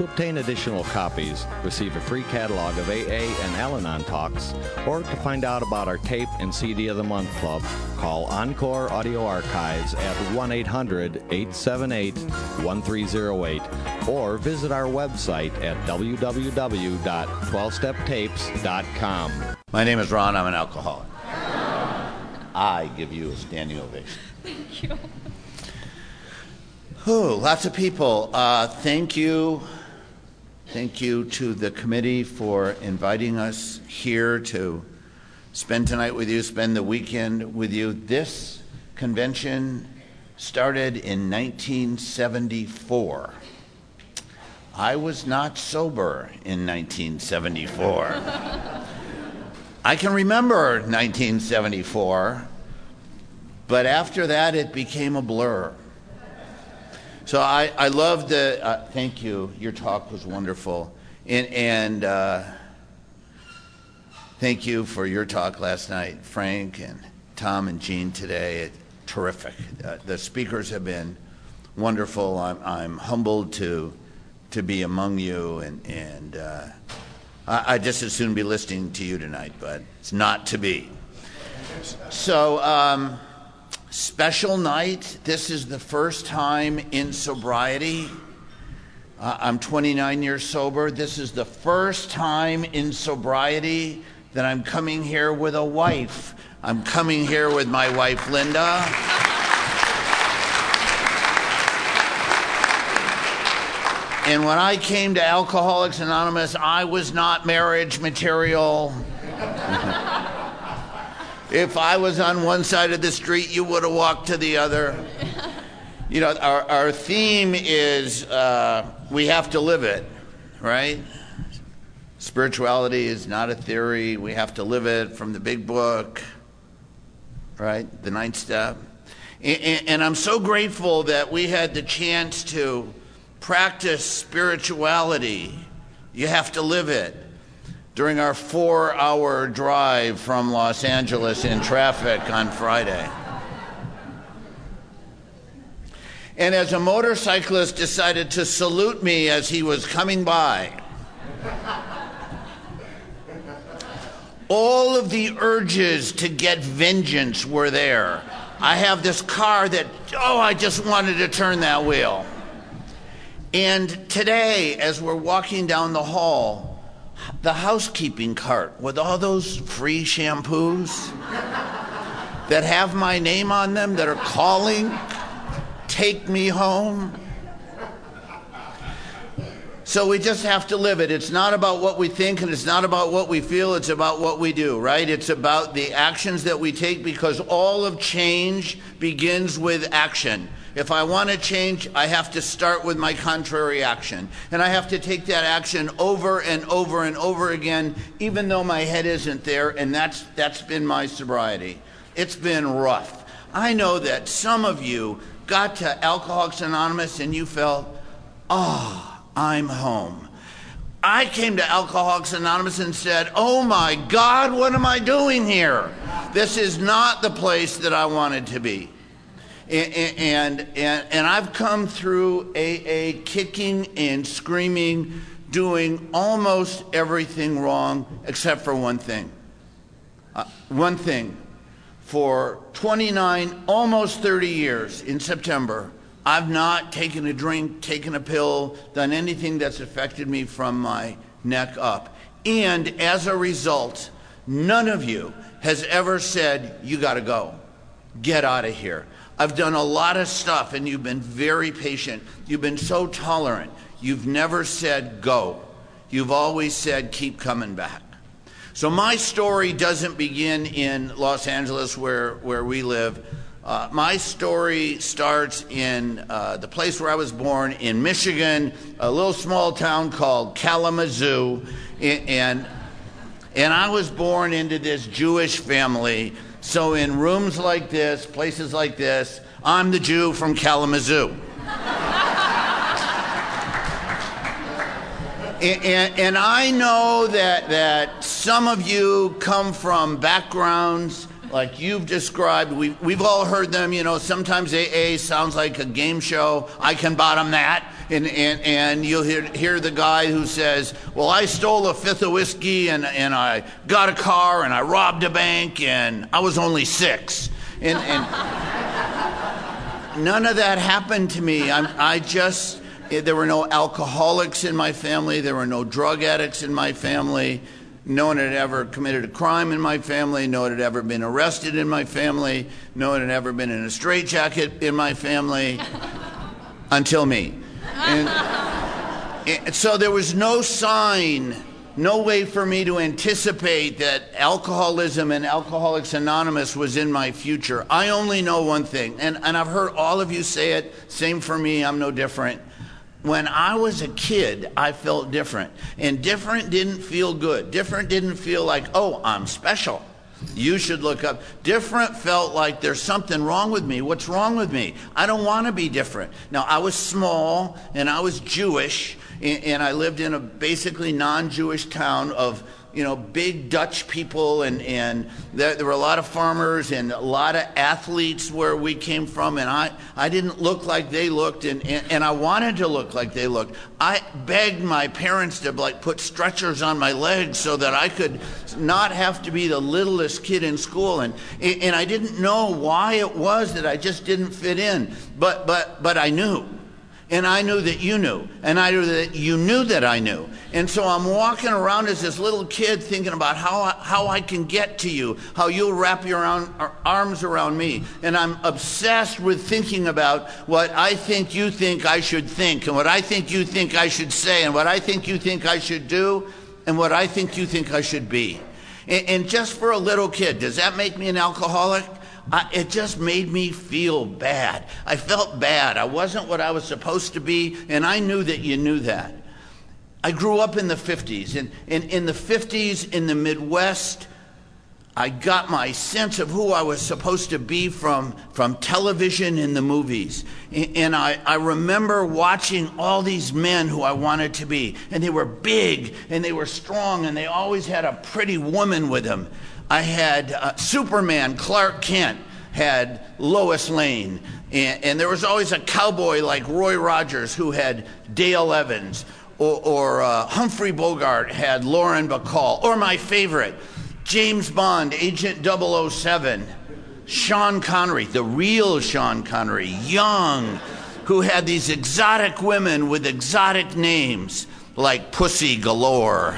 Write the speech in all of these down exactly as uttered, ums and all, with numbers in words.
To obtain additional copies, receive a free catalog of A A and Al-Anon talks, or to find out about our tape and C D of the Month Club, call Encore Audio Archives at one eight hundred, eight seven eight, one three zero eight or visit our website at w w w dot twelve step tapes dot com. My name is Ron. I'm an alcoholic. I give you a standing ovation. Thank you. Oh, lots of people. Uh, thank you. Thank you to the committee for inviting us here to spend tonight with you, spend the weekend with you. This convention started in nineteen seventy-four. I was not sober in nineteen seventy-four. I can remember nineteen seventy-four, but after that it became a blur. So I, I love the, uh, thank you, your talk was wonderful. And, and uh, thank you for your talk last night, Frank and Tom and Jean today. It, terrific. Uh, the speakers have been wonderful. I'm, I'm humbled to, to be among you, and, and uh, I, I'd just as soon be listening to you tonight, but it's not to be. So, um, special night. This is the first time in sobriety. Uh, I'm twenty-nine years sober. This is the first time in sobriety that I'm coming here with a wife. I'm coming here with my wife, Linda. And when I came to Alcoholics Anonymous, I was not marriage material. If I was on one side of the street, you would have walked to the other. You know, our, our theme is uh, we have to live it, right? Spirituality is not a theory. We have to live it from the big book, right? The ninth step. And, and I'm so grateful that we had the chance to practice spirituality. You have to live it. During our four-hour drive from Los Angeles in traffic on Friday. And as a motorcyclist decided to salute me as he was coming by, all of the urges to get vengeance were there. I have this car that, oh, I just wanted to turn that wheel. And today, as we're walking down the hall, the housekeeping cart with all those free shampoos that have my name on them, that are calling, take me home. So we just have to live it. It's not about what we think and it's not about what we feel. It's about what we do, right? It's about the actions that we take, because all of change begins with action. If I want to change, I have to start with my contrary action. And I have to take that action over and over and over again, even though my head isn't there, and that's that's been my sobriety. It's been rough. I know that some of you got to Alcoholics Anonymous and you felt, oh, I'm home. I came to Alcoholics Anonymous and said, oh my God, what am I doing here? This is not the place that I wanted to be. And, and, and, and I've come through A A kicking and screaming, doing almost everything wrong except for one thing. Uh, one thing. For twenty-nine, almost thirty years in September, I've not taken a drink, taken a pill, done anything that's affected me from my neck up. And as a result, none of you has ever said, you got to go. Get out of here. I've done a lot of stuff, and you've been very patient. You've been so tolerant. You've never said go. You've always said keep coming back. So my story doesn't begin in Los Angeles, where, where we live. Uh, my story starts in uh, the place where I was born, in Michigan, a little small town called Kalamazoo. And, and I was born into this Jewish family. So in rooms like this, places like this, I'm the Jew from Kalamazoo. and, and, and I know that, that some of you come from backgrounds like you've described. We've, we've all heard them, you know, sometimes A A sounds like a game show. I can bottom that. And, and, and you'll hear, hear the guy who says, well, I stole a fifth of whiskey and, and I got a car and I robbed a bank and I was only six. And, and none of that happened to me. I'm, I just, there were no alcoholics in my family. There were no drug addicts in my family. No one had ever committed a crime in my family. No one had ever been arrested in my family. No one had ever been in a straitjacket in my family until me. And, and so there was no sign, no way for me to anticipate that alcoholism and Alcoholics Anonymous was in my future. I only know one thing, and, and I've heard all of you say it, same for me, I'm no different. When I was a kid, I felt different. And different didn't feel good. Different didn't feel like, oh, I'm special. You should look up. Different felt like there's something wrong with me. What's wrong with me? I don't want to be different. Now, I was small, and I was Jewish, and, and I lived in a basically non-Jewish town of, you know, big Dutch people, and, and there, there were a lot of farmers and a lot of athletes where we came from, and I, I didn't look like they looked, and, and, and I wanted to look like they looked. I begged my parents to like put stretchers on my legs so that I could not have to be the littlest kid in school, and, and I didn't know why it was that I just didn't fit in, but, but, but I knew. And I knew that you knew. And I knew that you knew that I knew. And so I'm walking around as this little kid thinking about how I, how I can get to you, how you'll wrap your own, arms around me. And I'm obsessed with thinking about what I think you think I should think, and what I think you think I should say, and what I think you think I should do, and what I think you think I should be. And, and just for a little kid, does that make me an alcoholic? I, it just made me feel bad. I felt bad. I wasn't what I was supposed to be, and I knew that you knew that. I grew up in the fifties, and, and in the fifties in the Midwest, I got my sense of who I was supposed to be from, from television and the movies. And, and I, I remember watching all these men who I wanted to be, and they were big, and they were strong, and they always had a pretty woman with them. I had uh, Superman, Clark Kent, had Lois Lane, and, and there was always a cowboy like Roy Rogers who had Dale Evans, or, or uh, Humphrey Bogart had Lauren Bacall, or my favorite, James Bond, Agent double oh seven, Sean Connery, the real Sean Connery, young, who had these exotic women with exotic names like Pussy Galore.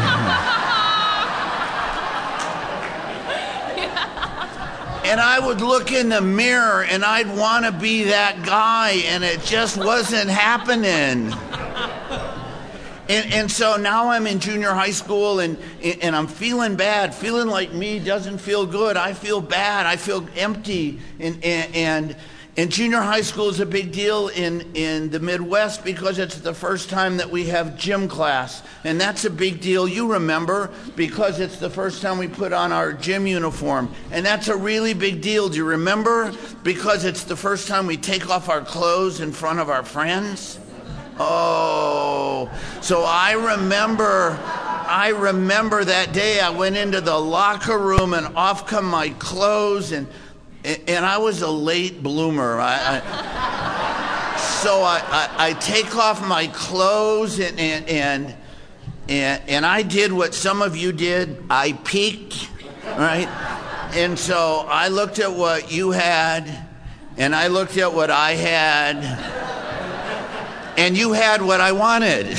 And I would look in the mirror and I'd want to be that guy, and it just wasn't happening. And, and so now I'm in junior high school, and, and I'm feeling bad. Feeling like me doesn't feel good. I feel bad. I feel empty. And, and, and, and junior high school is a big deal in, in the Midwest because it's the first time that we have gym class. And that's a big deal, you remember, because it's the first time we put on our gym uniform. And that's a really big deal, do you remember? Because it's the first time we take off our clothes in front of our friends. Oh, so I remember, I remember that day I went into the locker room and off come my clothes, and and I was a late bloomer. I, I, so I, I, I take off my clothes, and, and, and, and, and I did what some of you did. I peeked, right? And so I looked at what you had, and I looked at what I had, and you had what I wanted.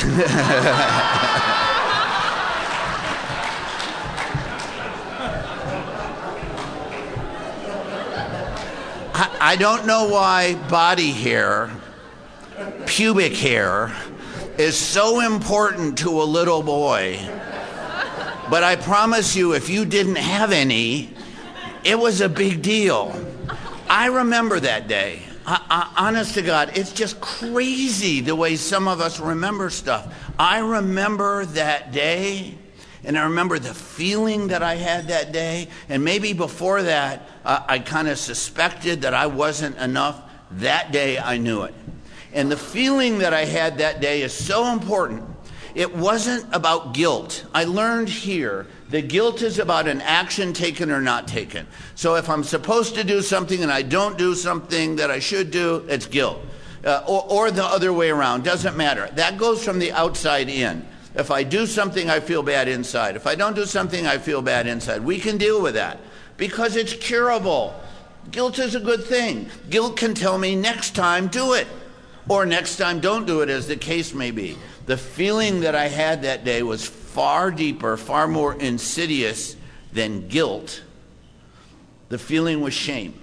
I don't know why body hair, pubic hair, is so important to a little boy. But I promise you, if you didn't have any, it was a big deal. I remember that day. I, I, honest to God, it's just crazy the way some of us remember stuff. I remember that day, and I remember the feeling that I had that day. And maybe before that, uh, I kind of suspected that I wasn't enough. That day, I knew it. And the feeling that I had that day is so important. It wasn't about guilt. I learned here that guilt is about an action taken or not taken. So if I'm supposed to do something and I don't do something that I should do, it's guilt. uh, or, or the other way around. Doesn't matter. That goes from the outside in. If I do something, I feel bad inside. If I don't do something, I feel bad inside. We can deal with that because it's curable. Guilt is a good thing. Guilt can tell me next time do it, or next time don't do it, as the case may be. The feeling that I had that day was far deeper, far more insidious than guilt. The feeling was shame.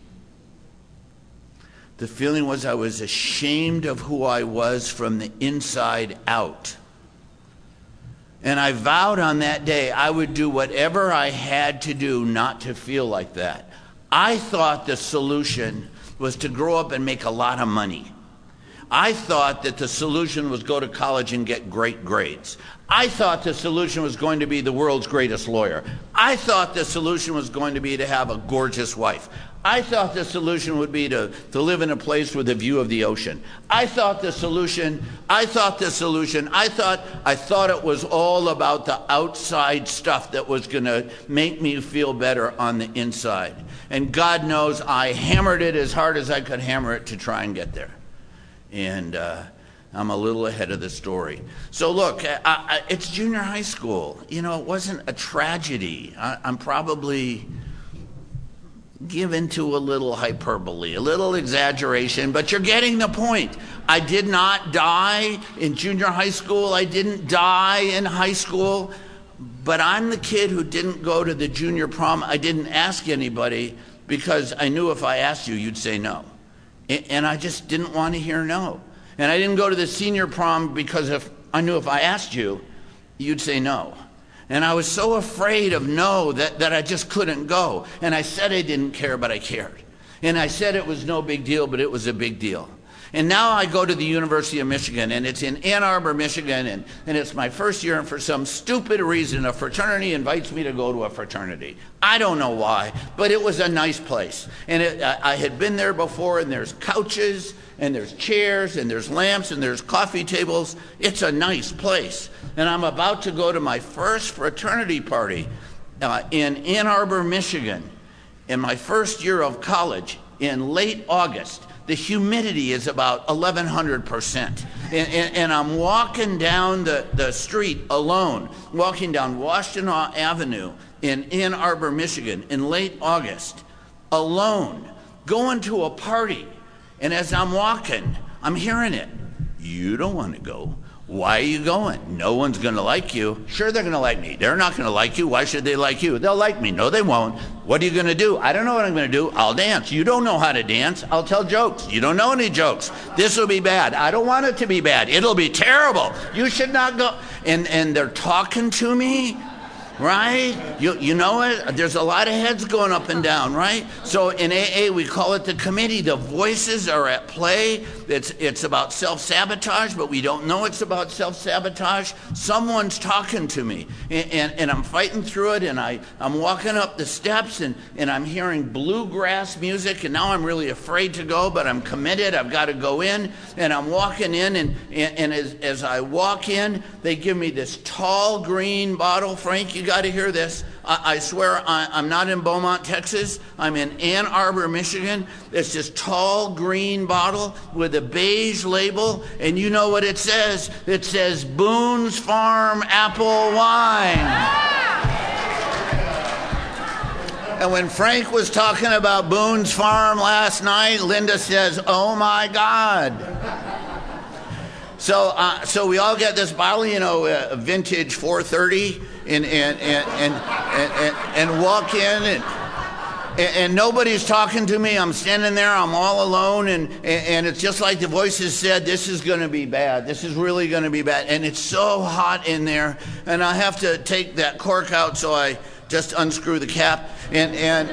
The feeling was I was ashamed of who I was from the inside out. And I vowed on that day I would do whatever I had to do not to feel like that. I thought the solution was to grow up and make a lot of money. I thought that the solution was go to college and get great grades. I thought the solution was going to be the world's greatest lawyer. I thought the solution was going to be to have a gorgeous wife. I thought the solution would be to, to live in a place with a view of the ocean. I thought the solution, I thought the solution, I thought, I thought it was all about the outside stuff that was going to make me feel better on the inside. And God knows I hammered it as hard as I could hammer it to try and get there. And uh, I'm a little ahead of the story. So look, I, I, it's junior high school. You know, it wasn't a tragedy. I, I'm probably given to a little hyperbole, a little exaggeration, but you're getting the point. I did not die in junior high school. I didn't die in high school. But I'm the kid who didn't go to the junior prom. I didn't ask anybody because I knew if I asked you, you'd say no. And I just didn't want to hear no. And I didn't go to the senior prom because if I knew if I asked you, you'd say no. And I was so afraid of no that, that I just couldn't go. And I said I didn't care, but I cared. And I said it was no big deal, but it was a big deal. And now I go to the University of Michigan, and it's in Ann Arbor, Michigan, and, and it's my first year, and for some stupid reason, a fraternity invites me to go to a fraternity. I don't know why, but it was a nice place. And it, I, I had been there before, and there's couches, and there's chairs, and there's lamps, and there's coffee tables. It's a nice place. And I'm about to go to my first fraternity party uh, in Ann Arbor, Michigan, in my first year of college in late August. The humidity is about eleven hundred percent. And, and, and I'm walking down the, the street alone, walking down Washtenaw Avenue in Ann Arbor, Michigan in late August, alone, going to a party. And as I'm walking, I'm hearing it. You don't want to go. Why are you going? No one's going to like you. Sure, they're going to like me. They're not going to like you. Why should they like you? They'll like me. No, they won't. What are you going to do? I don't know what I'm going to do. I'll dance. You don't know how to dance. I'll tell jokes. You don't know any jokes. This will be bad. I don't want it to be bad. It'll be terrible. You should not go. And and they're talking to me, right? You you know it? There's a lot of heads going up and down, right? So in A A, we call it the committee. The voices are at play. It's, it's about self-sabotage, but we don't know it's about self-sabotage. Someone's talking to me, and, and, and I'm fighting through it, and I, I'm walking up the steps, and, and I'm hearing bluegrass music, and now I'm really afraid to go, but I'm committed. I've got to go in, and I'm walking in, and, and, and as, as I walk in, they give me this tall green bottle. Frank, you got to hear this. I, I swear I, I'm not in Beaumont, Texas. I'm in Ann Arbor, Michigan. It's this tall green bottle with a beige label, and you know what it says? It says Boone's Farm Apple Wine. And when Frank was talking about Boone's Farm last night, Linda says, "Oh my God." So, uh, so we all get this bottle, you know, uh, vintage four thirty, and and and and and, and, and walk in, and, and and nobody's talking to me. I'm standing there, I'm all alone, and and it's just like the voices said, this is going to be bad. This is really going to be bad, and it's so hot in there, and I have to take that cork out, so I just unscrew the cap, and and.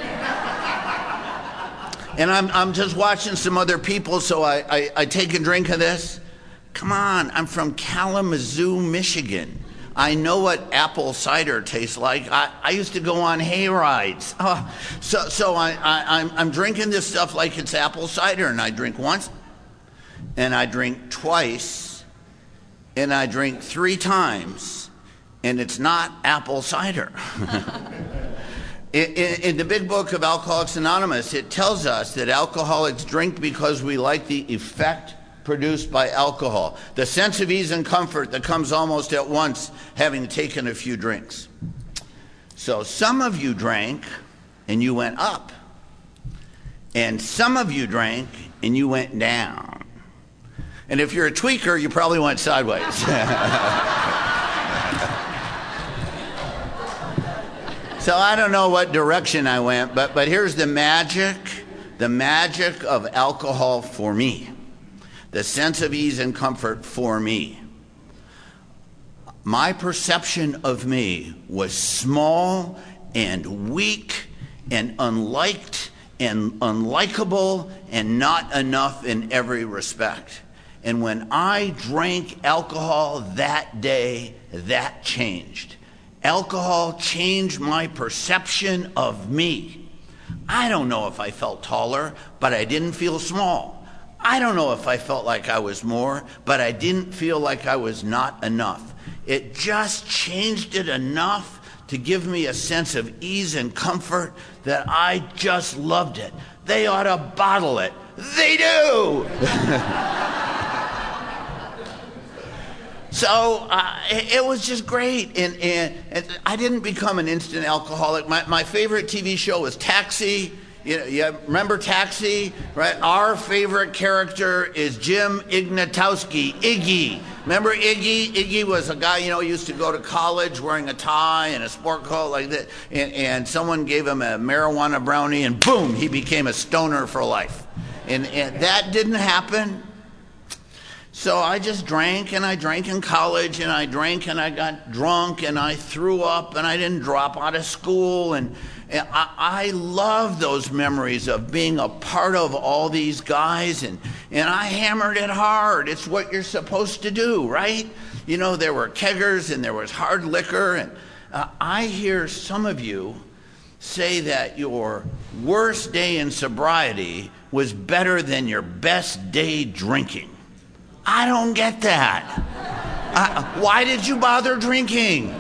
And I'm I'm just watching some other people, so I, I, I take a drink of this. Come on, I'm from Kalamazoo, Michigan. I know what apple cider tastes like. I, I used to go on hay rides. Oh, so so I, I, I'm, I'm drinking this stuff like it's apple cider, and I drink once, and I drink twice, and I drink three times, and it's not apple cider. In, in, in the big book of Alcoholics Anonymous, it tells us that alcoholics drink because we like the effect produced by alcohol, the sense of ease and comfort that comes almost at once having taken a few drinks. So some of you drank and you went up, and some of you drank and you went down. And if you're a tweaker, you probably went sideways. So I don't know what direction I went, but, but here's the magic, the magic of alcohol for me, the sense of ease and comfort for me. My perception of me was small and weak and unliked and unlikable and not enough in every respect. And when I drank alcohol that day, that changed. Alcohol changed my perception of me. I don't know if I felt taller, but I didn't feel small. I don't know if I felt like I was more, but I didn't feel like I was not enough. It just changed it enough to give me a sense of ease and comfort that I just loved it. They ought to bottle it. They do! So uh, it, it was just great, and, and, and I didn't become an instant alcoholic. My, my favorite T V show was Taxi. You know, you remember Taxi, right? Our favorite character is Jim Ignatowski, Iggy. Remember Iggy? Iggy was a guy, you know, used to go to college wearing a tie and a sport coat like that, and, and someone gave him a marijuana brownie, and boom, he became a stoner for life. And, and that didn't happen. So I just drank, and I drank in college, and I drank, and I got drunk, and I threw up, and I didn't drop out of school, and, and I, I love those memories of being a part of all these guys, and, and I hammered it hard. It's what you're supposed to do, right? You know, there were keggers, and there was hard liquor, and uh, I hear some of you say that your worst day in sobriety was better than your best day drinking. I don't get that. I, why did you bother drinking?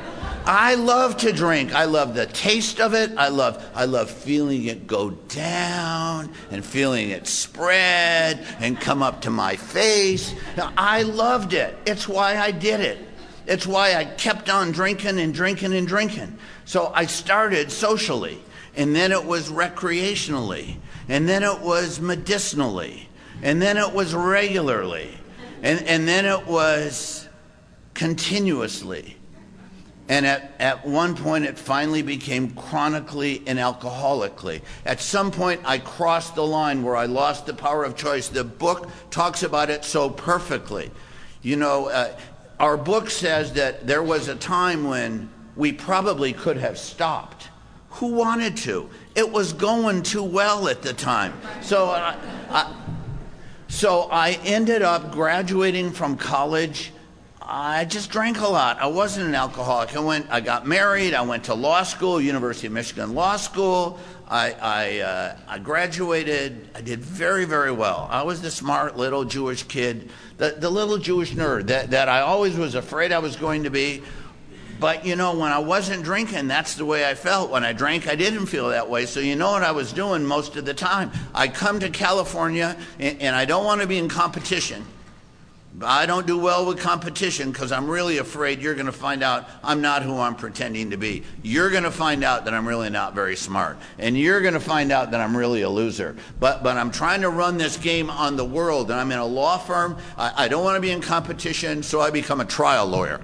I love to drink. I love the taste of it. I love, I love feeling it go down and feeling it spread and come up to my face. I loved it. It's why I did it. It's why I kept on drinking and drinking and drinking. So I started socially, and then it was recreationally, and then it was medicinally, and then it was regularly, and, and then it was continuously. And at, at one point, it finally became chronically and alcoholically. At some point, I crossed the line where I lost the power of choice. The book talks about it so perfectly. You know, uh, our book says that there was a time when we probably could have stopped. Who wanted to? It was going too well at the time. So I... I So I ended up graduating from college. I just drank a lot. I wasn't an alcoholic. I went. I got married. I went to law school, University of Michigan Law School. I I, uh, I graduated. I did very, very well. I was the smart little Jewish kid, the, the little Jewish nerd that, that I always was afraid I was going to be. But, you know, when I wasn't drinking, that's the way I felt. When I drank, I didn't feel that way. So you know what I was doing most of the time. I come to California, and, and I don't want to be in competition. I don't do well with competition because I'm really afraid you're going to find out I'm not who I'm pretending to be. You're going to find out that I'm really not very smart. And you're going to find out that I'm really a loser. But, but I'm trying to run this game on the world, and I'm in a law firm. I, I don't want to be in competition, so I become a trial lawyer.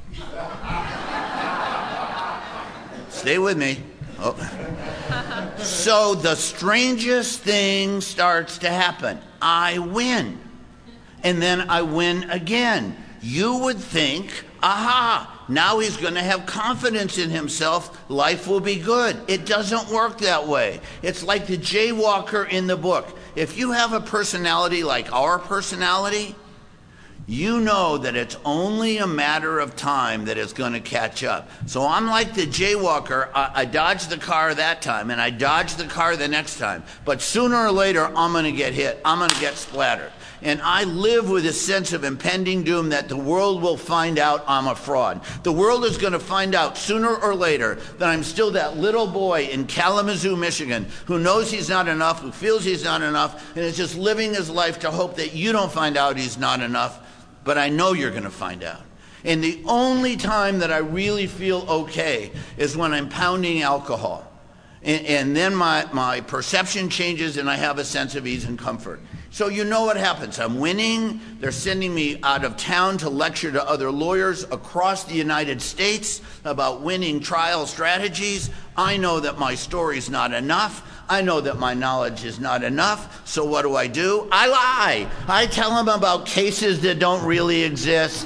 Stay with me. Oh. So the strangest thing starts to happen. I win. And then I win again. You would think, aha, now he's going to have confidence in himself. Life will be good. It doesn't work that way. It's like the jaywalker in the book. If you have a personality like our personality, you know that it's only a matter of time that it's going to catch up. So I'm like the jaywalker. I, I dodged the car that time, and I dodged the car the next time. But sooner or later, I'm going to get hit. I'm going to get splattered. And I live with a sense of impending doom that the world will find out I'm a fraud. The world is going to find out sooner or later that I'm still that little boy in Kalamazoo, Michigan, who knows he's not enough, who feels he's not enough, and is just living his life to hope that you don't find out he's not enough. But I know you're going to find out. And the only time that I really feel okay is when I'm pounding alcohol. And, and then my, my perception changes and I have a sense of ease and comfort. So you know what happens. I'm winning. They're sending me out of town to lecture to other lawyers across the United States about winning trial strategies. I know that my story's not enough. I know that my knowledge is not enough. So what do I do? I lie. I tell them about cases that don't really exist.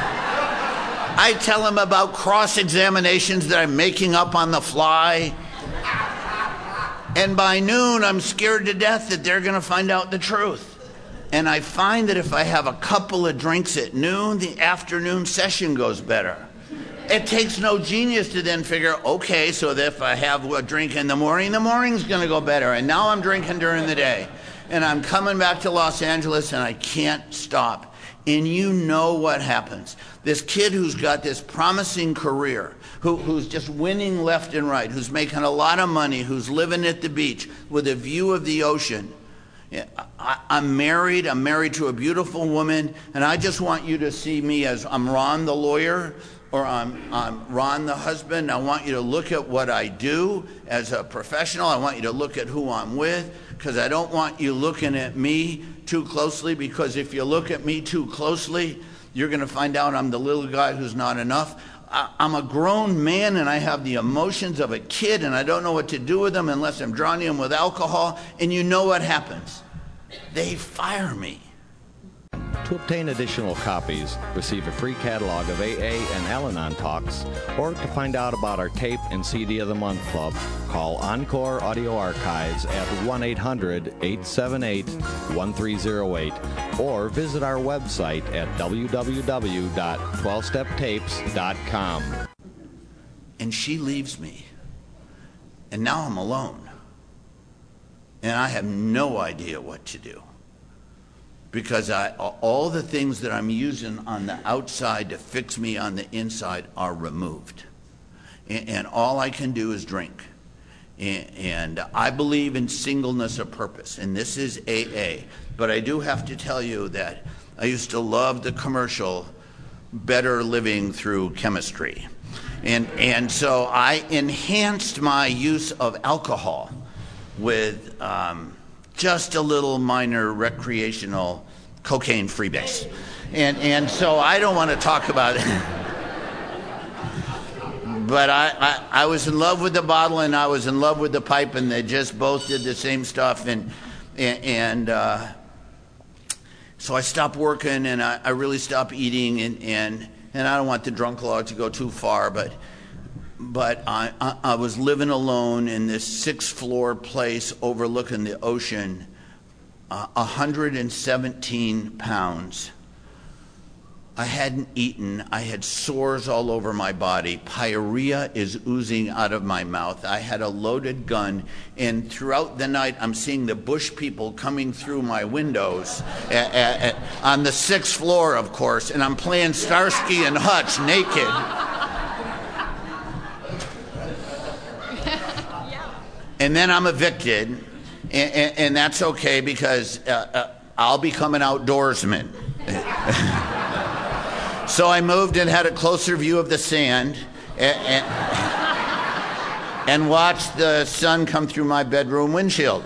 I tell them about cross-examinations that I'm making up on the fly. And by noon, I'm scared to death that they're going to find out the truth. And I find that if I have a couple of drinks at noon, the afternoon session goes better. It takes no genius to then figure, okay, so that if I have a drink in the morning, the morning's going to go better. And now I'm drinking during the day. And I'm coming back to Los Angeles, and I can't stop. And you know what happens. This kid who's got this promising career, who, who's just winning left and right, who's making a lot of money, who's living at the beach with a view of the ocean. I, I'm married, I'm married to a beautiful woman, and I just want you to see me as I'm Ron the lawyer, or I'm, I'm Ron the husband. I want you to look at what I do as a professional. I want you to look at who I'm with, because I don't want you looking at me too closely, because if you look at me too closely, you're going to find out I'm the little guy who's not enough. I'm a grown man and I have the emotions of a kid and I don't know what to do with them unless I'm drowning them with alcohol. And you know what happens? They fire me. To obtain additional copies, receive a free catalog of A A and Al-Anon talks, or to find out about our tape and C D of the Month Club, call Encore Audio Archives at one eight hundred, eight seven eight, one three zero eight or visit our website at w w w dot twelve step tapes dot com. And she leaves me. And now I'm alone. And I have no idea what to do. Because I, all the things that I'm using on the outside to fix me on the inside are removed. And, and all I can do is drink. And, and I believe in singleness of purpose, and this is A A. But I do have to tell you that I used to love the commercial, Better Living Through Chemistry. And, and so I enhanced my use of alcohol with um, just a little minor recreational cocaine freebase. And, and so I don't want to talk about it. But I, I, I was in love with the bottle and I was in love with the pipe, and they just both did the same stuff. And, and, and uh, so I stopped working and I, I really stopped eating. And, and, and I don't want the drunk log to go too far, but But I, I, I was living alone in this sixth floor place overlooking the ocean, uh, one hundred seventeen pounds. I hadn't eaten. I had sores all over my body. Pyorrhea is oozing out of my mouth. I had a loaded gun. And throughout the night, I'm seeing the bush people coming through my windows at, at, at, on the sixth floor, of course. And I'm playing Starsky and Hutch naked. And then I'm evicted, and, and, and that's okay because uh, uh, I'll become an outdoorsman. So I moved and had a closer view of the sand and, and, and watched the sun come through my bedroom windshield.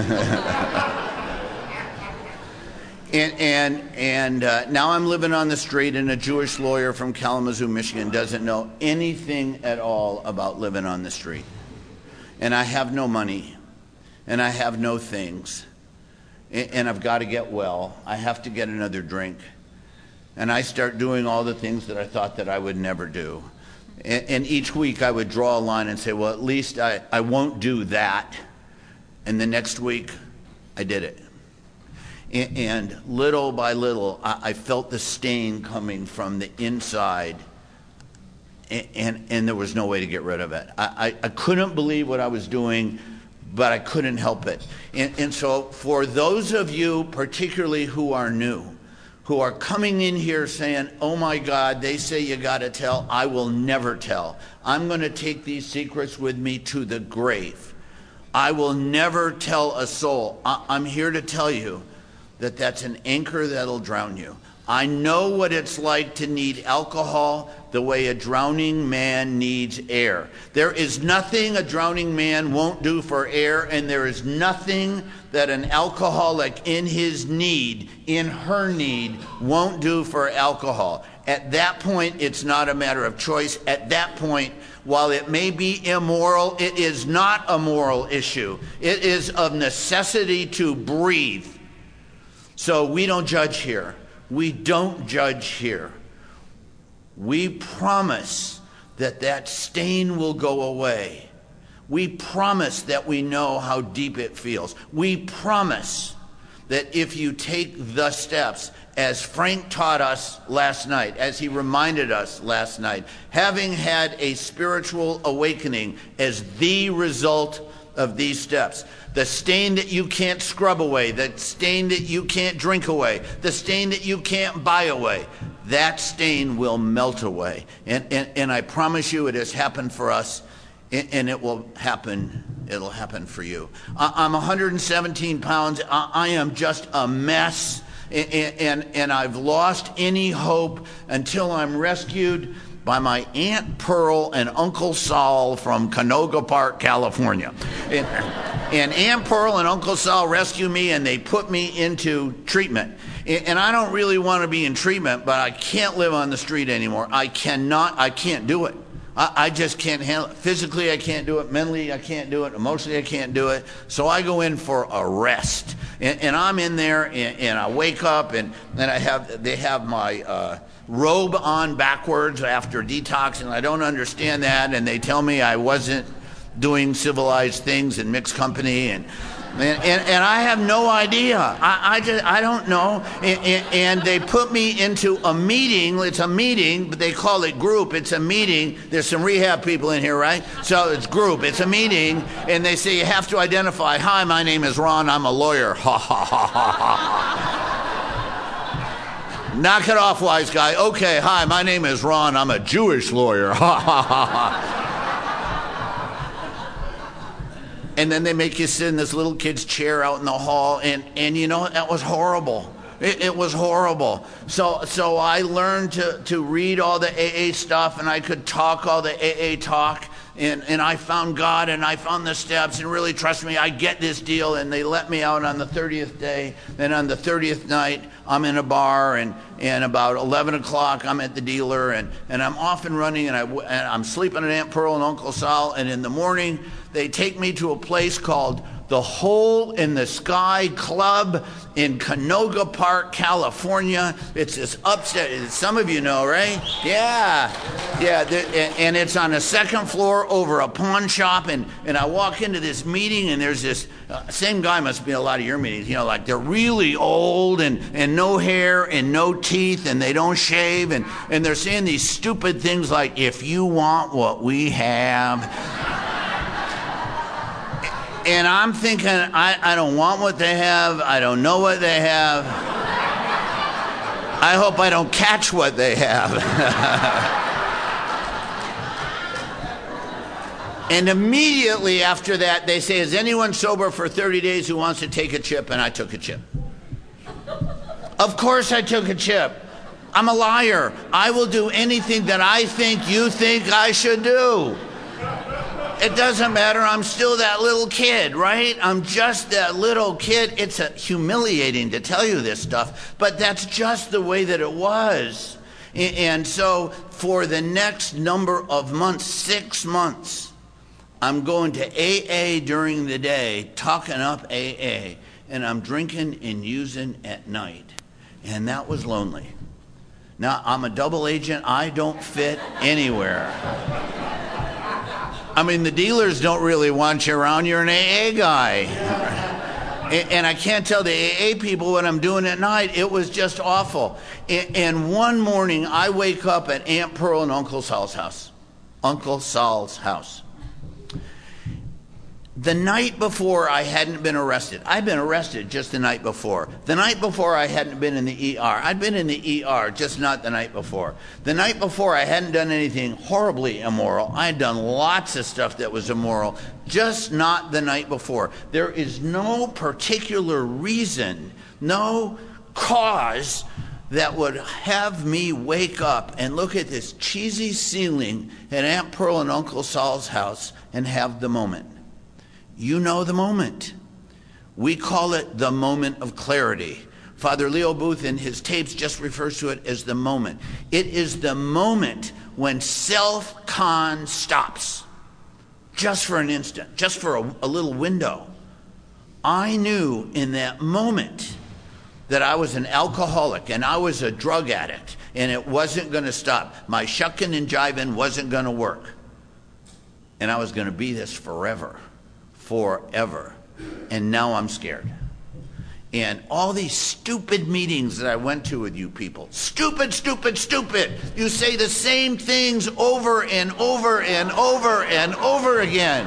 and and, and uh, now I'm living on the street, and a Jewish lawyer from Kalamazoo, Michigan doesn't know anything at all about living on the street. And I have no money, and I have no things, and I've got to get well. I have to get another drink. And I start doing all the things that I thought that I would never do. And, and each week I would draw a line and say, well, at least I, I won't do that. And the next week, I did it. And, and little by little, I, I felt the stain coming from the inside. And, and, and there was no way to get rid of it. I, I, I couldn't believe what I was doing, but I couldn't help it. And, and so for those of you particularly who are new, who are coming in here saying, oh my God, they say you got to tell, I will never tell. I'm going to take these secrets with me to the grave. I will never tell a soul. I- I'm here to tell you that that's an anchor that'll drown you. I know what it's like to need alcohol the way a drowning man needs air. There is nothing a drowning man won't do for air, and there is nothing that an alcoholic in his need, in her need, won't do for alcohol. At that point, it's not a matter of choice. At that point, while it may be immoral, it is not a moral issue. It is of necessity to breathe. So we don't judge here. We don't judge here. We promise that that stain will go away. We promise that we know how deep it feels. We promise that if you take the steps, as Frank taught us last night, as he reminded us last night, having had a spiritual awakening as the result of these steps, the stain that you can't scrub away, the stain that you can't drink away, the stain that you can't buy away, that stain will melt away. And, and, and I promise you it has happened for us, and, and it will happen, it'll happen for you. I, I'm one hundred seventeen pounds. I, I am just a mess, and, and, and I've lost any hope until I'm rescued by my Aunt Pearl and Uncle Saul from Canoga Park, California. And, and Aunt Pearl and Uncle Saul rescue me, and they put me into treatment. And, and I don't really want to be in treatment, but I can't live on the street anymore. I cannot, I can't do it. I, I just can't handle it. Physically, I can't do it. Mentally, I can't do it. Emotionally, I can't do it. So I go in for a rest. And, and I'm in there, and, and I wake up, and then I have, they have my uh, robe on backwards after detox, and I don't understand that, and they tell me I wasn't doing civilized things in mixed company, and and, and, and I have no idea. I, I just I don't know. And, and, and they put me into a meeting. It's a meeting, but they call it group. It's a meeting. There's some rehab people in here, right? So it's group. It's a meeting, and they say you have to identify. Hi, my name is Ron. I'm a lawyer. Ha ha ha ha ha. Knock it off, wise guy. Okay, hi, my name is Ron. I'm a Jewish lawyer. Ha ha ha ha. And then they make you sit in this little kid's chair out in the hall, and, and you know, that was horrible. It, it was horrible. So so I learned to, to read all the A A stuff, and I could talk all the A A talk, and, and I found God, and I found the steps, and really, trust me, I get this deal. And they let me out on the thirtieth day, and on the thirtieth night, I'm in a bar, and, and about eleven o'clock, I'm at the dealer, and, and I'm off and running, and, I, and I'm sleeping at Aunt Pearl and Uncle Sal, and in the morning, they take me to a place called the Hole in the Sky Club in Canoga Park, California. It's this upset, some of you know, right? Yeah, yeah, and it's on the second floor over a pawn shop, and, and I walk into this meeting, and there's this, uh, same guy must be in a lot of your meetings, you know, like they're really old, and, and no hair, and no teeth, and they don't shave, and, and they're saying these stupid things like, if you want what we have. And I'm thinking, I, I don't want what they have. I don't know what they have. I hope I don't catch what they have. And immediately after that, they say, is anyone sober for thirty days who wants to take a chip? And I took a chip. Of course I took a chip. I'm a liar. I will do anything that I think you think I should do. It doesn't matter. I'm still that little kid, right? I'm just that little kid. It's a humiliating to tell you this stuff, but that's just the way that it was. And so for the next number of months, six months, I'm going to A A during the day, talking up A A, and I'm drinking and using at night. And that was lonely. Now, I'm a double agent. I don't fit anywhere. I mean, the dealers don't really want you around. You're an A A guy. And I can't tell the A A people what I'm doing at night. It was just awful. And one morning, I wake up at Aunt Pearl and Uncle Sal's house. Uncle Sal's house. The night before, I hadn't been arrested. I'd been arrested just the night before. The night before, I hadn't been in the E R. I'd been in the E R, just not the night before. The night before, I hadn't done anything horribly immoral. I had done lots of stuff that was immoral, just not the night before. There is no particular reason, no cause that would have me wake up and look at this cheesy ceiling at Aunt Pearl and Uncle Saul's house and have the moment. You know the moment. We call it the moment of clarity. Father Leo Booth in his tapes just refers to it as the moment. It is the moment when self-con stops. Just for an instant, just for a, a little window. I knew in that moment that I was an alcoholic and I was a drug addict and it wasn't going to stop. My shucking and jiving wasn't going to work. And I was going to be this forever. Forever. And now I'm scared. And all these stupid meetings that I went to with you people, stupid, stupid, stupid. You say the same things over and over and over and over again.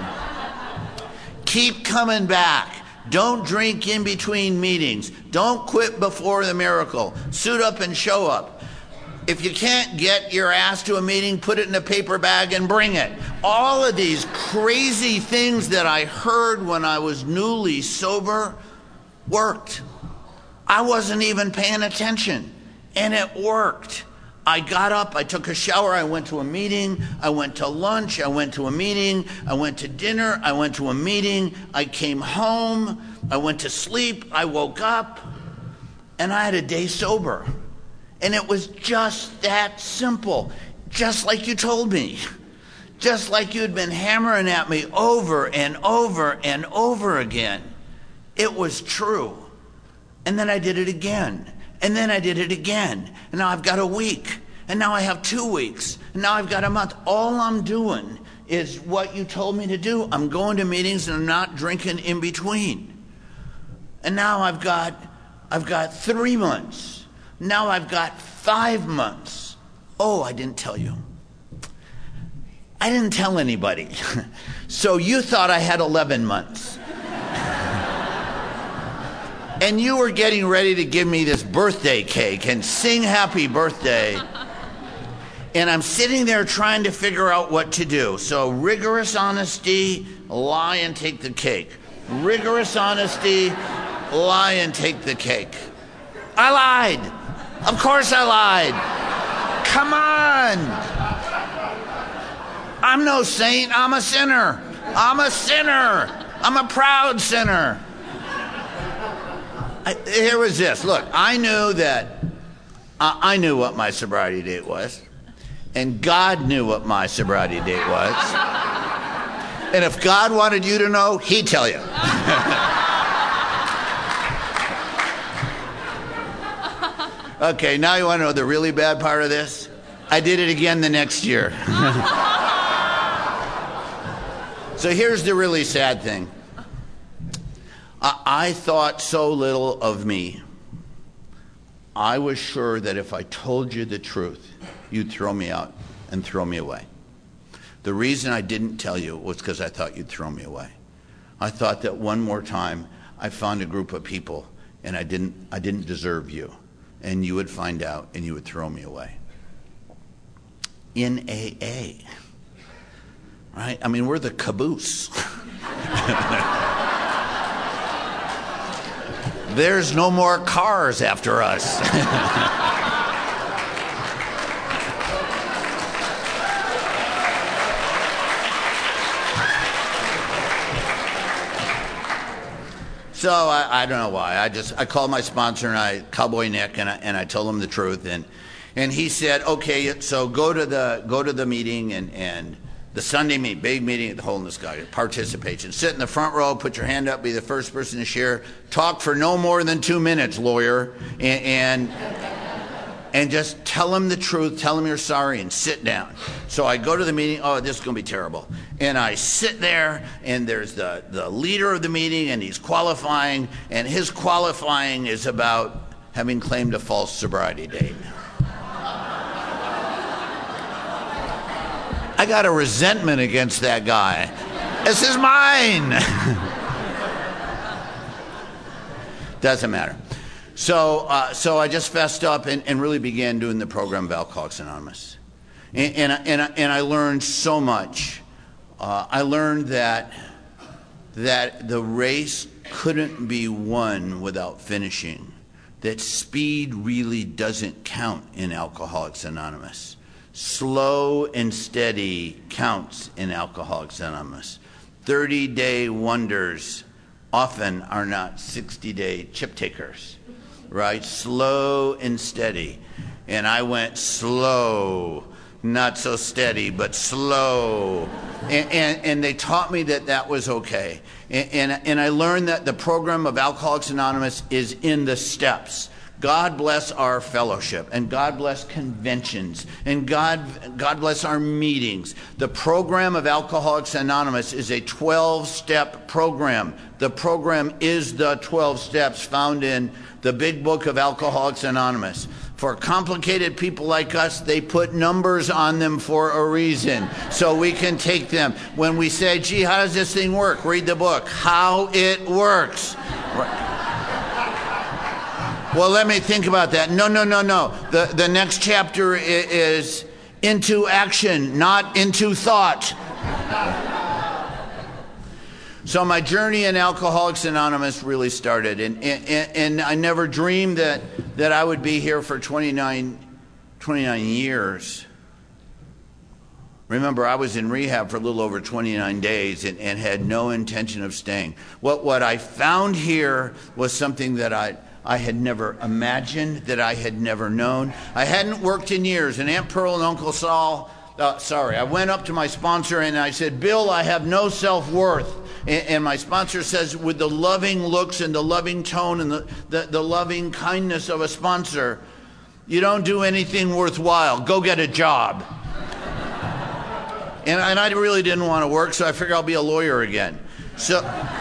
Keep coming back. Don't drink in between meetings. Don't quit before the miracle. Suit up and show up. If you can't get your ass to a meeting, put it in a paper bag and bring it. All of these crazy things that I heard when I was newly sober worked. I wasn't even paying attention, and it worked. I got up, I took a shower, I went to a meeting, I went to lunch, I went to a meeting, I went to dinner, I went to a meeting, I came home, I went to sleep, I woke up, and I had a day sober. And it was just that simple, just like you told me, just like you'd been hammering at me over and over and over again. It was true. And then I did it again. And then I did it again. And now I've got a week. And now I have two weeks. And now I've got a month. All I'm doing is what you told me to do. I'm going to meetings and I'm not drinking in between. And now I've got, I've got three months. Now I've got five months. Oh, I didn't tell you. I didn't tell anybody. So you thought I had eleven months. And you were getting ready to give me this birthday cake and sing happy birthday. And I'm sitting there trying to figure out what to do. So rigorous honesty, lie and take the cake. Rigorous honesty, lie and take the cake. I lied. Of course I lied. Come on. I'm no saint. I'm a sinner. I'm a sinner. I'm a proud sinner. I, here was this. Look, I knew that, uh, I knew what my sobriety date was. And God knew what my sobriety date was. And if God wanted you to know, he'd tell you. Okay, now you want to know the really bad part of this? I did it again the next year. So here's the really sad thing. I, I thought so little of me. I was sure that if I told you the truth, you'd throw me out and throw me away. The reason I didn't tell you was because I thought you'd throw me away. I thought that one more time I found a group of people and I didn't, I didn't deserve you. And you would find out and you would throw me away. In A A. Right? I mean, we're the caboose. There's no more cars after us. So I, I don't know why. I just I called my sponsor and I Cowboy Nick and I, and I told him the truth and and he said, okay, so go to the go to the meeting and and the Sunday meet, big meeting at the Hole in the Sky, participation. Sit in the front row, put your hand up, be the first person to share. Talk for no more than two minutes, lawyer, and. and And just tell them the truth, tell them you're sorry, and sit down. So I go to the meeting, oh, this is going to be terrible. And I sit there, and there's the, the leader of the meeting, and he's qualifying, and his qualifying is about having claimed a false sobriety date. I got a resentment against that guy. This is mine. Doesn't matter. So, uh, so I just fessed up and, and really began doing the program of Alcoholics Anonymous. And, and, and, and I learned so much. Uh, I learned that, that the race couldn't be won without finishing. That speed really doesn't count in Alcoholics Anonymous. Slow and steady counts in Alcoholics Anonymous. thirty-day wonders often are not sixty-day chip takers, right? Slow and steady. And I went slow, not so steady, but slow. And, and, and they taught me that that was okay. And, and, and I learned that the program of Alcoholics Anonymous is in the steps. God bless our fellowship, and God bless conventions, and God, God bless our meetings. The program of Alcoholics Anonymous is a twelve-step program. The program is the twelve steps found in the big book of Alcoholics Anonymous. For complicated people like us, they put numbers on them for a reason, so we can take them. When we say, gee, how does this thing work? Read the book. How it works. Right. Well, let me think about that. No, no, no, no. The, the next chapter is into action, not into thought. So my journey in Alcoholics Anonymous really started. And, and, and I never dreamed that, that I would be here for twenty-nine, twenty-nine years. Remember, I was in rehab for a little over twenty-nine days and, and had no intention of staying. What, what I found here was something that I... I had never imagined, that I had never known. I hadn't worked in years, and Aunt Pearl and Uncle Saul, uh, sorry, I went up to my sponsor and I said, Bill, I have no self-worth. And, and my sponsor says, with the loving looks and the loving tone and the, the, the loving kindness of a sponsor, you don't do anything worthwhile. Go get a job. and, and I really didn't want to work, so I figured I'll be a lawyer again. So...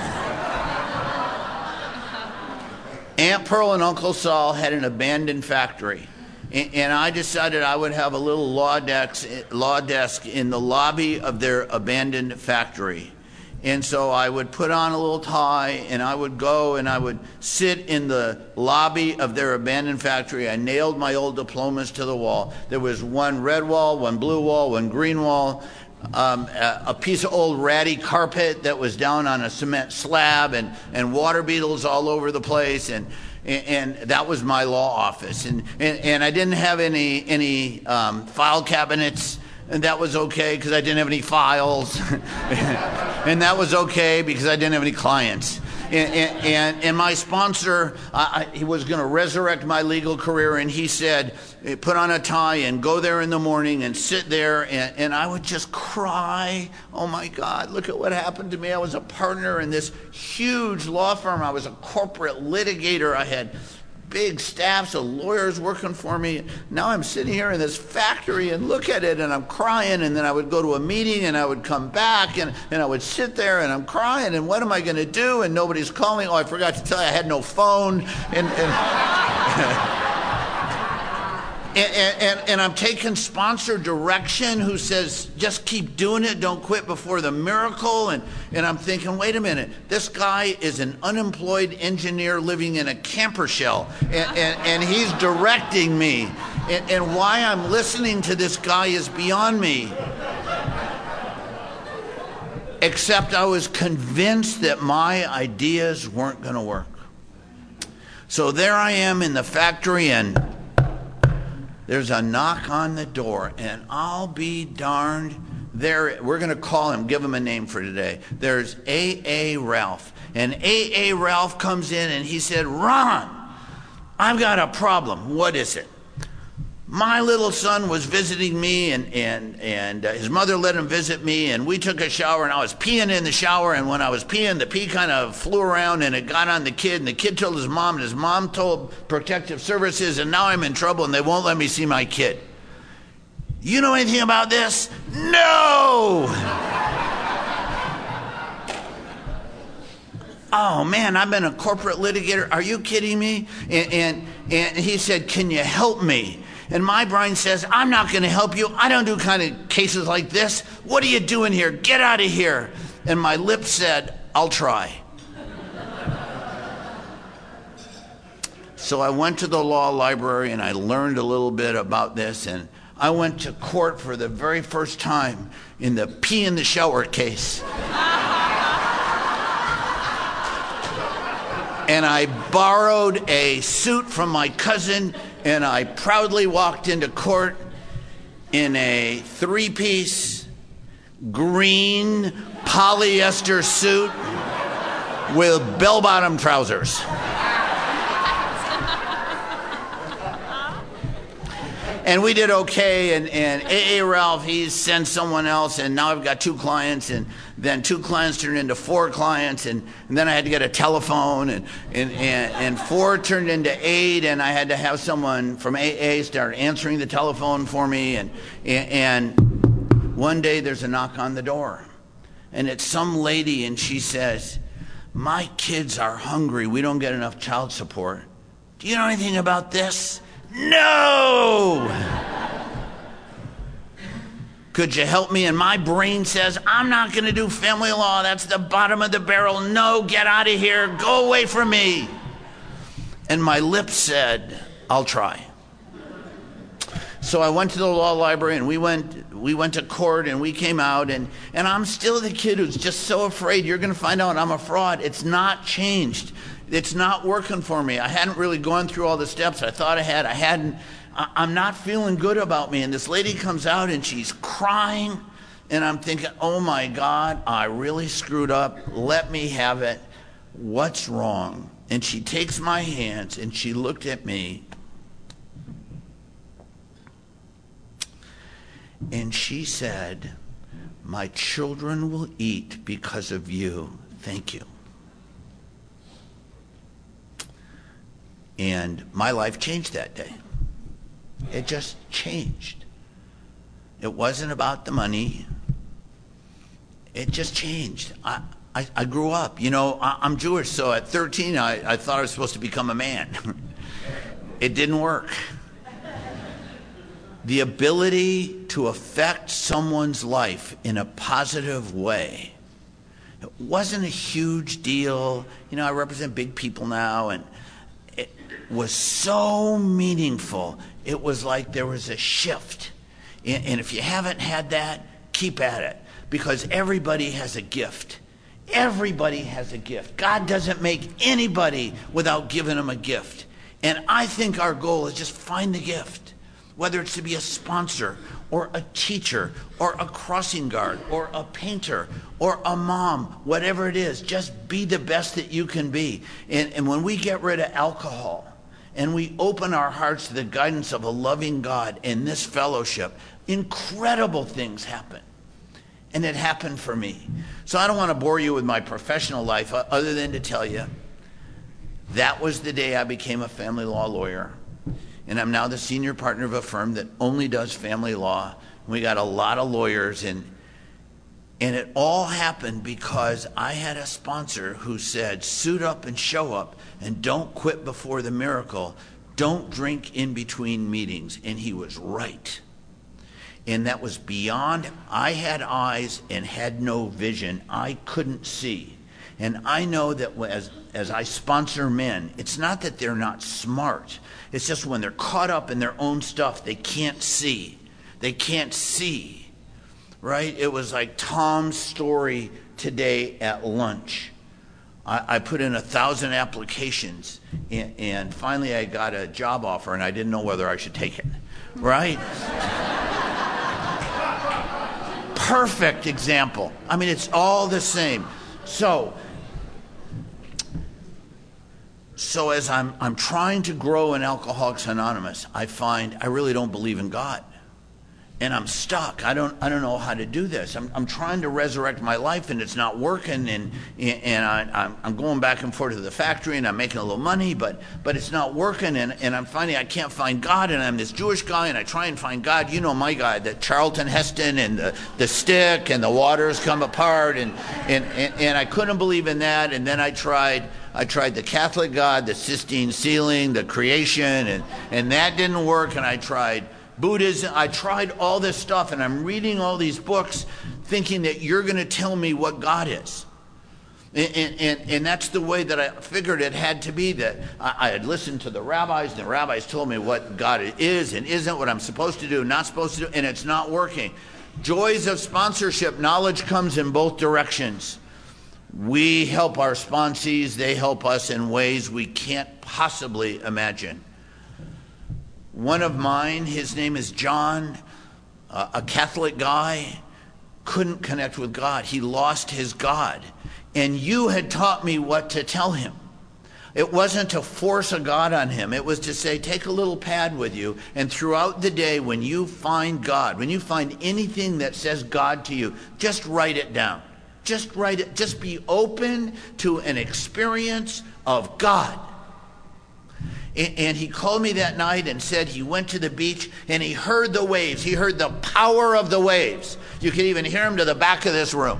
Aunt Pearl and Uncle Saul had an abandoned factory, and, and I decided I would have a little law desk, law desk in the lobby of their abandoned factory. And so I would put on a little tie, and I would go and I would sit in the lobby of their abandoned factory. I nailed my old diplomas to the wall. There was one red wall, one blue wall, one green wall. Um, a, a piece of old ratty carpet that was down on a cement slab, and, and water beetles all over the place, and and, and that was my law office, and, and, and I didn't have any any um, file cabinets, and that was okay because I didn't have any files, and that was okay because I didn't have any clients. And, and, and, and my sponsor, I, I, he was going to resurrect my legal career, and he said, put on a tie and go there in the morning and sit there, and, and I would just cry. Oh my God, look at what happened to me. I was a partner in this huge law firm. I was a corporate litigator. I had big staffs of lawyers working for me. Now I'm sitting here in this factory and look at it, and I'm crying, and then I would go to a meeting and I would come back and, and I would sit there and I'm crying, and what am I going to do? And nobody's calling. Oh, I forgot to tell you I had no phone. And, and And, and, and I'm taking sponsor direction who says, just keep doing it, don't quit before the miracle. And, and I'm thinking, wait a minute, this guy is an unemployed engineer living in a camper shell, and, and, and he's directing me. And, and why I'm listening to this guy is beyond me. Except I was convinced that my ideas weren't going to work. So there I am in the factory, and there's a knock on the door, and I'll be darned. There, we're going to call him, give him a name for today. There's A A Ralph. And A A Ralph comes in, and he said, Ron, I've got a problem. What is it? My little son was visiting me, and, and, and uh, his mother let him visit me, and we took a shower, and I was peeing in the shower, and when I was peeing, the pee kind of flew around, and it got on the kid, and the kid told his mom, and his mom told Protective Services, and now I'm in trouble, and they won't let me see my kid. You know anything about this? No! Oh, man, I've been a corporate litigator. Are you kidding me? And, and, and he said, can you help me? And my brain says, I'm not going to help you. I don't do kind of cases like this. What are you doing here? Get out of here. And my lips said, I'll try. So I went to the law library and I learned a little bit about this, and I went to court for the very first time in the pee in the shower case. And I borrowed a suit from my cousin, and I proudly walked into court in a three-piece green polyester suit with bell-bottom trousers. And we did okay, and, and A A Ralph, he sent someone else, and now I've got two clients, and then two clients turned into four clients, and, and then I had to get a telephone, and, and, and, and four turned into eight, and I had to have someone from A A start answering the telephone for me, and, and one day there's a knock on the door, and it's some lady, and she says, my kids are hungry, we don't get enough child support. Do you know anything about this? No! Could you help me? And my brain says, I'm not going to do family law. That's the bottom of the barrel. No, get out of here. Go away from me. And my lips said, I'll try. So I went to the law library, and we went we went to court, and we came out, and, and I'm still the kid who's just so afraid you're going to find out I'm a fraud. It's not changed. It's not working for me. I hadn't really gone through all the steps I thought I had. I hadn't. I'm not feeling good about me. And this lady comes out, and she's crying, and I'm thinking, oh my God, I really screwed up. Let me have it. What's wrong? And she takes my hands, and she looked at me, and she said, my children will eat because of you. Thank you. And my life changed that day. It just changed. It wasn't about the money. It just changed. I, I, I grew up. You know, I, I'm Jewish, so at thirteen, I, I thought I was supposed to become a man. It didn't work. The ability to affect someone's life in a positive way, it wasn't a huge deal. You know, I represent big people now, and was so meaningful. It was like there was a shift. And if you haven't had that, keep at it, because everybody has a gift. Everybody has a gift. God doesn't make anybody without giving them a gift. And I think our goal is just find the gift, whether it's to be a sponsor or a teacher or a crossing guard or a painter or a mom, whatever it is, just be the best that you can be. And, and when we get rid of alcohol, and we open our hearts to the guidance of a loving God in this fellowship, incredible things happen. And it happened for me. So I don't want to bore you with my professional life other than to tell you that was the day I became a family law lawyer. And I'm now the senior partner of a firm that only does family law. We got a lot of lawyers, and And it all happened because I had a sponsor who said, suit up and show up, and don't quit before the miracle. Don't drink in between meetings. And he was right. And that was beyond, I had eyes and had no vision. I couldn't see. And I know that as, as I sponsor men, it's not that they're not smart. It's just when they're caught up in their own stuff, they can't see. They can't see. Right? It was like Tom's story today at lunch. I, I put in a thousand applications, and, and finally I got a job offer, and I didn't know whether I should take it. Right? Perfect example. I mean, it's all the same. So, so as I'm I'm trying to grow in Alcoholics Anonymous, I find I really don't believe in God. And I'm stuck. I don't. I don't know how to do this. I'm. I'm trying to resurrect my life, and it's not working. And and I, I'm. I'm going back and forth to the factory, and I'm making a little money, but but it's not working. And, and I'm finding I can't find God. And I'm this Jewish guy, and I try and find God. You know my guy, the Charlton Heston, and the, the stick, and the waters come apart, and and, and and I couldn't believe in that. And then I tried. I tried the Catholic God, the Sistine ceiling, the creation, and and that didn't work. And I tried Buddhism. I tried all this stuff, and I'm reading all these books thinking that you're going to tell me what God is. And, and, and that's the way that I figured it had to be, that I, I had listened to the rabbis, and the rabbis told me what God is and isn't, what I'm supposed to do, not supposed to do, and it's not working. Joys of sponsorship. Knowledge comes in both directions. We help our sponsees. They help us in ways we can't possibly imagine. One of mine, his name is John, uh, a Catholic guy, couldn't connect with God. He lost his God. And you had taught me what to tell him. It wasn't to force a God on him. It was to say, take a little pad with you, and throughout the day, when you find God, when you find anything that says God to you, just write it down. Just write it. Just be open to an experience of God. And he called me that night and said he went to the beach and he heard the waves. He heard the power of the waves. You could even hear him to the back of this room.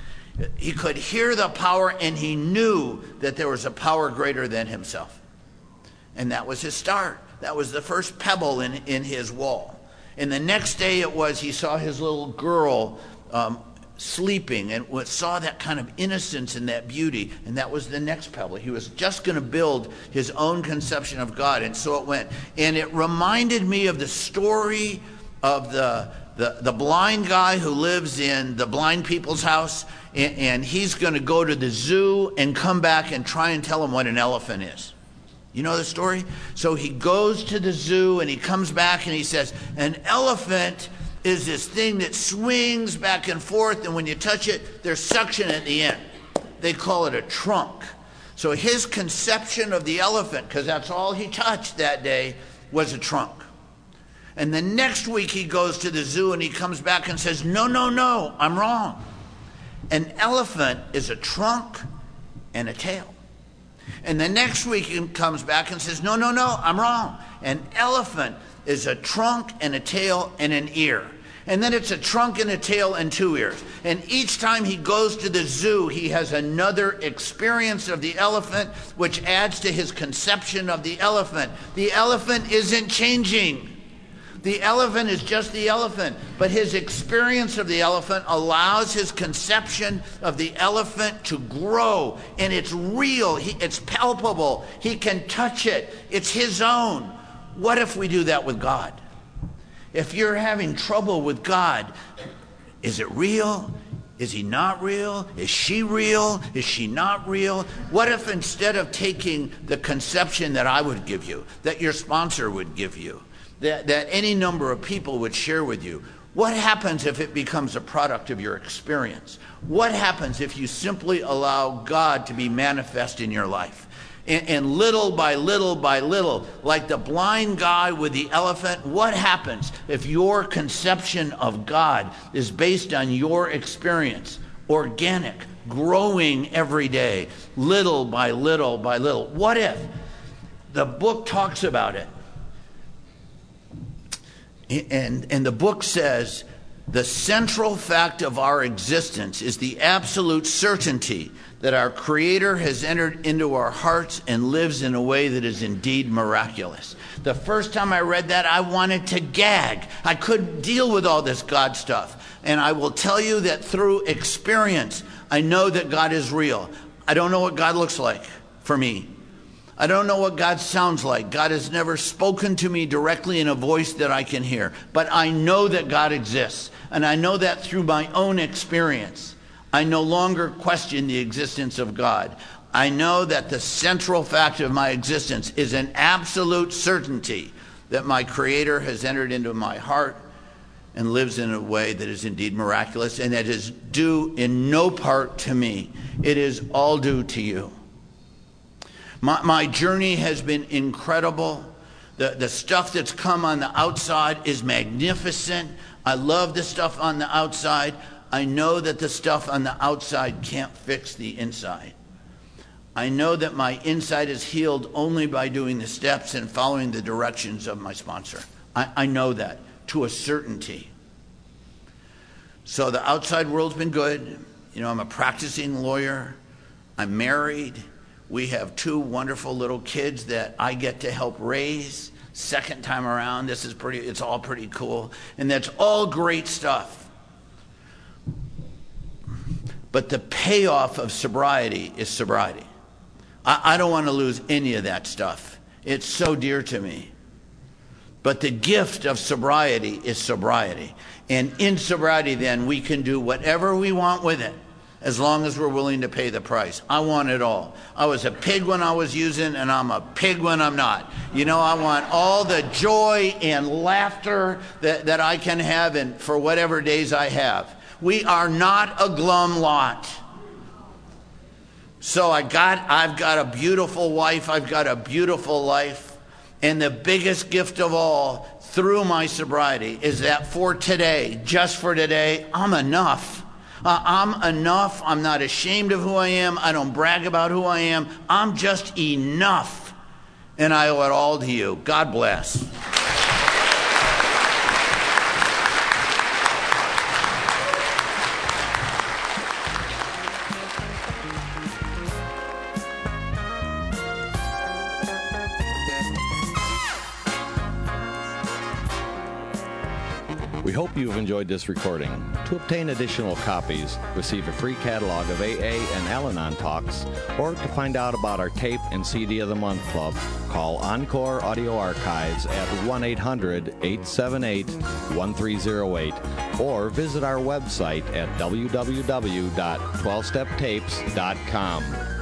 He could hear the power, and he knew that there was a power greater than himself. And that was his start. That was the first pebble in, in his wall. And the next day it was he saw his little girl um, sleeping, and saw that kind of innocence and that beauty, and that was the next pebble. He was just going to build his own conception of God, and so it went. And it reminded me of the story of the the, the blind guy who lives in the blind people's house, and, and he's going to go to the zoo and come back and try and tell them what an elephant is. You know the story? So he goes to the zoo and he comes back and he says, an elephant is this thing that swings back and forth, and when you touch it, there's suction at the end. They call it a trunk. So his conception of the elephant, because that's all he touched that day, was a trunk. And the next week he goes to the zoo and he comes back and says, no, no, no, I'm wrong. An elephant is a trunk and a tail. And the next week he comes back and says, no, no, no, I'm wrong. An elephant is a trunk and a tail and an ear. And then it's a trunk and a tail and two ears. And each time he goes to the zoo, he has another experience of the elephant, which adds to his conception of the elephant. The elephant isn't changing. The elephant is just the elephant. But his experience of the elephant allows his conception of the elephant to grow. And it's real. He, it's palpable. He can touch it. It's his own. What if we do that with God? If you're having trouble with God, is it real? Is he not real? Is she real? Is she not real? What if instead of taking the conception that I would give you, that your sponsor would give you, that, that any number of people would share with you, what happens if it becomes a product of your experience? What happens if you simply allow God to be manifest in your life? And, and little by little by little, like the blind guy with the elephant, what happens if your conception of God is based on your experience, organic, growing every day, little by little by little? What if? The book talks about it. And, and the book says, the central fact of our existence is the absolute certainty that our Creator has entered into our hearts and lives in a way that is indeed miraculous. The first time I read that, I wanted to gag. I couldn't deal with all this God stuff. And I will tell you that through experience, I know that God is real. I don't know what God looks like for me. I don't know what God sounds like. God has never spoken to me directly in a voice that I can hear. But I know that God exists. And I know that through my own experience. I no longer question the existence of God. I know that the central fact of my existence is an absolute certainty that my Creator has entered into my heart and lives in a way that is indeed miraculous, and that is due in no part to me. It is all due to you. My, my journey has been incredible. The, the stuff that's come on the outside is magnificent. I love the stuff on the outside. I know that the stuff on the outside can't fix the inside. I know that my inside is healed only by doing the steps and following the directions of my sponsor. I, I know that to a certainty. So the outside world's been good. You know, I'm a practicing lawyer. I'm married. We have two wonderful little kids that I get to help raise. Second time around, this is pretty, it's all pretty cool. And that's all great stuff. But the payoff of sobriety is sobriety. I, I don't want to lose any of that stuff. It's so dear to me. But the gift of sobriety is sobriety. And in sobriety, then, we can do whatever we want with it, as long as we're willing to pay the price. I want it all. I was a pig when I was using, and I'm a pig when I'm not. You know, I want all the joy and laughter that, that I can have in, for whatever days I have. We are not a glum lot. So I got, I've got a beautiful wife. I've got a beautiful life. And the biggest gift of all through my sobriety is that for today, just for today, I'm enough. Uh, I'm enough. I'm not ashamed of who I am. I don't brag about who I am. I'm just enough. And I owe it all to you. God bless. We hope you've enjoyed this recording. To obtain additional copies, receive a free catalog of A A and Al-Anon talks, or to find out about our Tape and C D of the Month Club, call Encore Audio Archives at one eight hundred, eight seven eight, one three zero eight, or visit our website at w w w dot twelve step tapes dot com.